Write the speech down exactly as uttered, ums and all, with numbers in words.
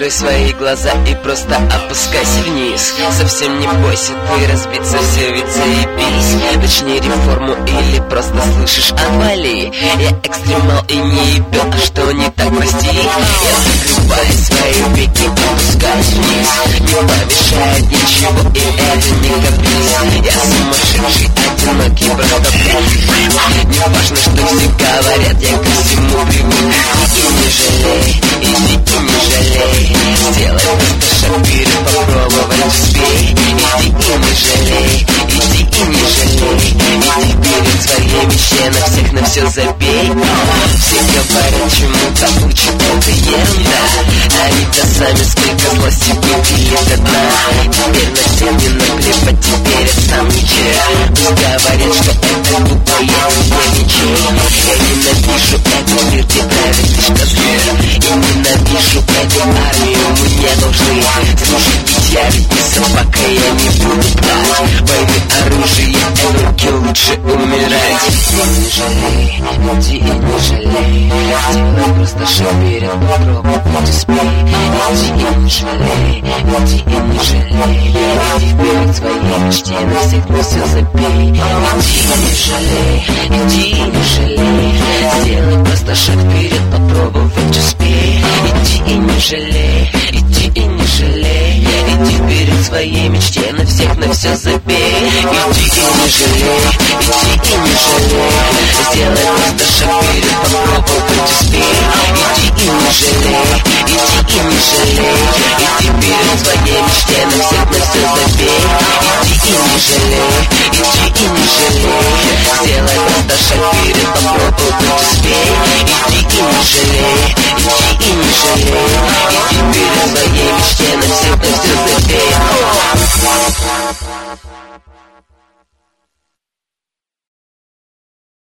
Закрой свои глаза и просто опускайся вниз. Совсем не бойся ты разбиться, все ведь заебись. Начни реформу или просто слышишь, отвали. Я экстремал и не ебел, а что не так, прости. Я закрываю свои веки, опускаюсь вниз. Не помешает ничего, и это не каприз. Я сумасшедший, одинокий, просто привык. Не важно, что все говорят, я ко всему привык. И не жалей, иди и не жалей. Сделай просто шаг вперед, попробовать успей. Иди и не жалей, иди и не жалей. Иди перед своей мечте, на всех на все забей. Все говорят, чему-то учат, это ерунда. Они-то сами сколько злости выпили до дна. Теперь на всех не наплевать, теперь я сам ничего. Пусть говорят, что это глупо, я тебе ничей. Я ненавижу этот мир, где правят лишь козлы. И ненавижу эту армию, мы не должны слушать, ведь я ведь не собака, я не буду брать войны оружие, в руки лучше умирать. И не жалей, иди и не жалей. Сделай просто шаг вперед, попробуй, успей. Иди и не жалей, иди и не жалей. Иди вперед своей мечте, на всех на все забей. Иди и не жалей, иди и не жалей. Сделай просто шаг вперед, попробовать успей. Иди и не жалей, иди и не жалей. Иди вперед своей мечте, на всех на все забей. Иди и не жалей, иди и не жалей. Сделай просто шаг вперед, попробовать успей. Иди и не жалей, иди и не жалей. Иди вперед своей мечте, на всех на все забей. Иди и не жалей, иди и не жалей. Сделай просто шаг вперед, попробовать успей. Иди и не